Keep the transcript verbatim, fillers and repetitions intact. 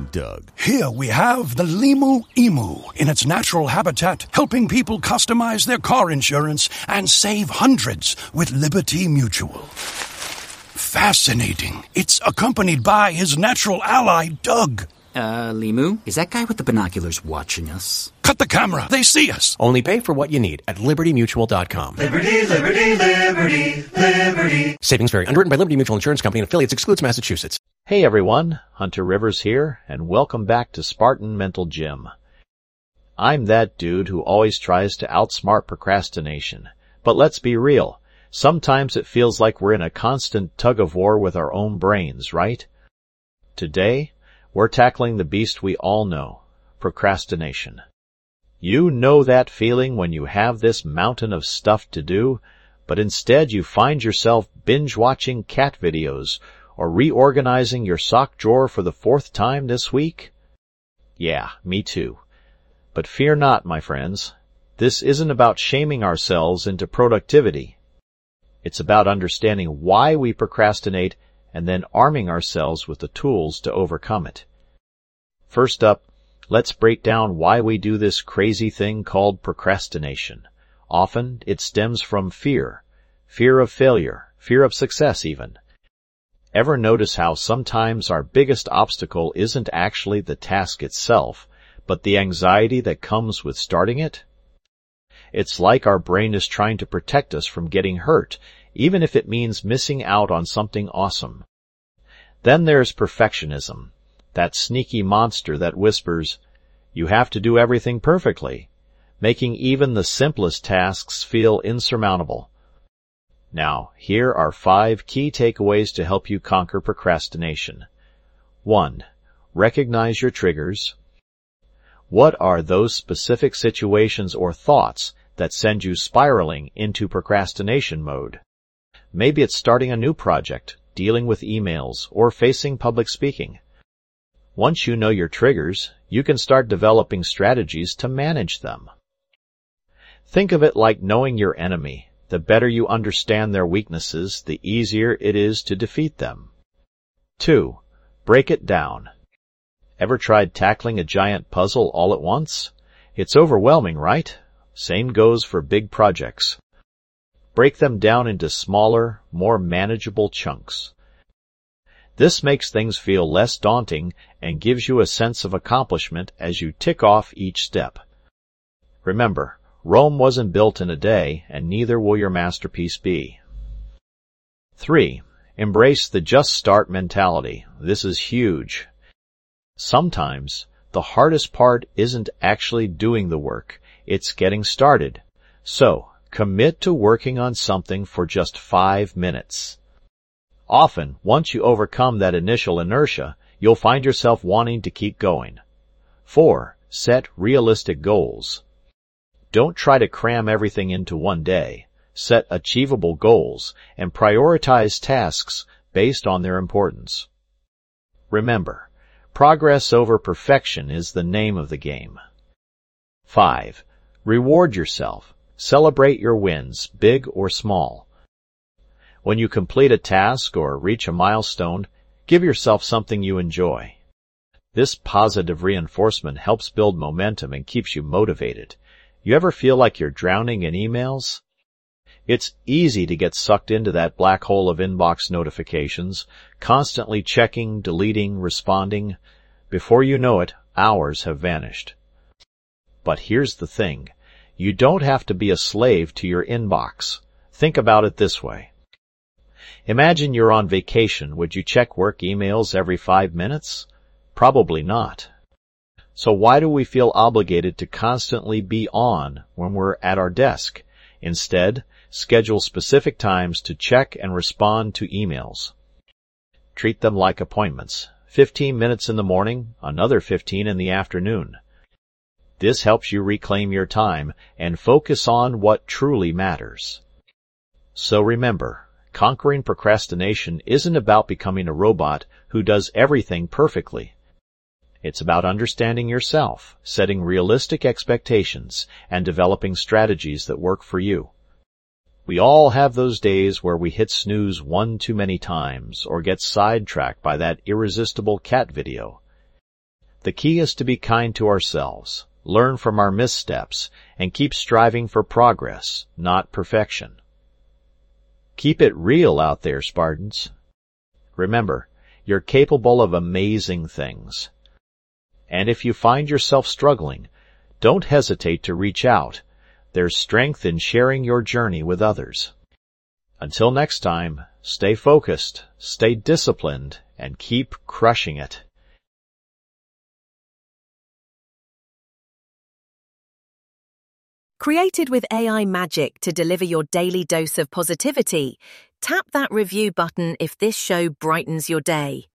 Doug. Here we have the Limu Emu in its natural habitat, helping people customize their car insurance and save hundreds with Liberty Mutual. Fascinating. It's accompanied by his natural ally, Doug. Uh, Limu, is that guy with the binoculars watching us? Cut the camera. They see us. Only pay for what you need at liberty mutual dot com. Liberty, liberty, liberty, liberty. Savings vary. Underwritten by Liberty Mutual Insurance Company and affiliates. Excludes Massachusetts. Hey everyone, Hunter Rivers here, and welcome back to Spartan Mental Gym. I'm that dude who always tries to outsmart procrastination. But let's be real. Sometimes it feels like we're in a constant tug-of-war with our own brains, right? Today, we're tackling the beast we all know, procrastination. You know that feeling when you have this mountain of stuff to do, but instead you find yourself binge-watching cat videos or reorganizing your sock drawer for the fourth time this week? Yeah, me too. But fear not, my friends. This isn't about shaming ourselves into productivity. It's about understanding why we procrastinate and then arming ourselves with the tools to overcome it. First up, let's break down why we do this crazy thing called procrastination. Often, it stems from fear. Fear of failure. Fear of success, even. Ever notice how sometimes our biggest obstacle isn't actually the task itself, but the anxiety that comes with starting it? It's like our brain is trying to protect us from getting hurt, even if it means missing out on something awesome. Then there's perfectionism, that sneaky monster that whispers, "You have to do everything perfectly," making even the simplest tasks feel insurmountable. Now, here are five key takeaways to help you conquer procrastination. One. Recognize your triggers. What are those specific situations or thoughts that send you spiraling into procrastination mode? Maybe it's starting a new project, dealing with emails, or facing public speaking. Once you know your triggers, you can start developing strategies to manage them. Think of it like knowing your enemy. The better you understand their weaknesses, the easier it is to defeat them. Two. Break it down. Ever tried tackling a giant puzzle all at once? It's overwhelming, right? Same goes for big projects. Break them down into smaller, more manageable chunks. This makes things feel less daunting and gives you a sense of accomplishment as you tick off each step. Remember, Rome wasn't built in a day, and neither will your masterpiece be. Three. Embrace the just start mentality. This is huge. Sometimes, the hardest part isn't actually doing the work, it's getting started. So, commit to working on something for just five minutes. Often, once you overcome that initial inertia, you'll find yourself wanting to keep going. Four. Set realistic goals. Don't try to cram everything into one day. Set achievable goals and prioritize tasks based on their importance. Remember, progress over perfection is the name of the game. Five. Reward yourself. Celebrate your wins, big or small. When you complete a task or reach a milestone, give yourself something you enjoy. This positive reinforcement helps build momentum and keeps you motivated. You ever feel like you're drowning in emails? It's easy to get sucked into that black hole of inbox notifications, constantly checking, deleting, responding. Before you know it, hours have vanished. But here's the thing. You don't have to be a slave to your inbox. Think about it this way. Imagine you're on vacation. Would you check work emails every five minutes? Probably not. So why do we feel obligated to constantly be on when we're at our desk? Instead, schedule specific times to check and respond to emails. Treat them like appointments. Fifteen minutes in the morning, another fifteen in the afternoon. This helps you reclaim your time and focus on what truly matters. So remember, conquering procrastination isn't about becoming a robot who does everything perfectly. It's about understanding yourself, setting realistic expectations, and developing strategies that work for you. We all have those days where we hit snooze one too many times or get sidetracked by that irresistible cat video. The key is to be kind to ourselves, learn from our missteps, and keep striving for progress, not perfection. Keep it real out there, Spartans. Remember, you're capable of amazing things. And if you find yourself struggling, don't hesitate to reach out. There's strength in sharing your journey with others. Until next time, stay focused, stay disciplined, and keep crushing it. Created with A I magic to deliver your daily dose of positivity, tap that review button if this show brightens your day.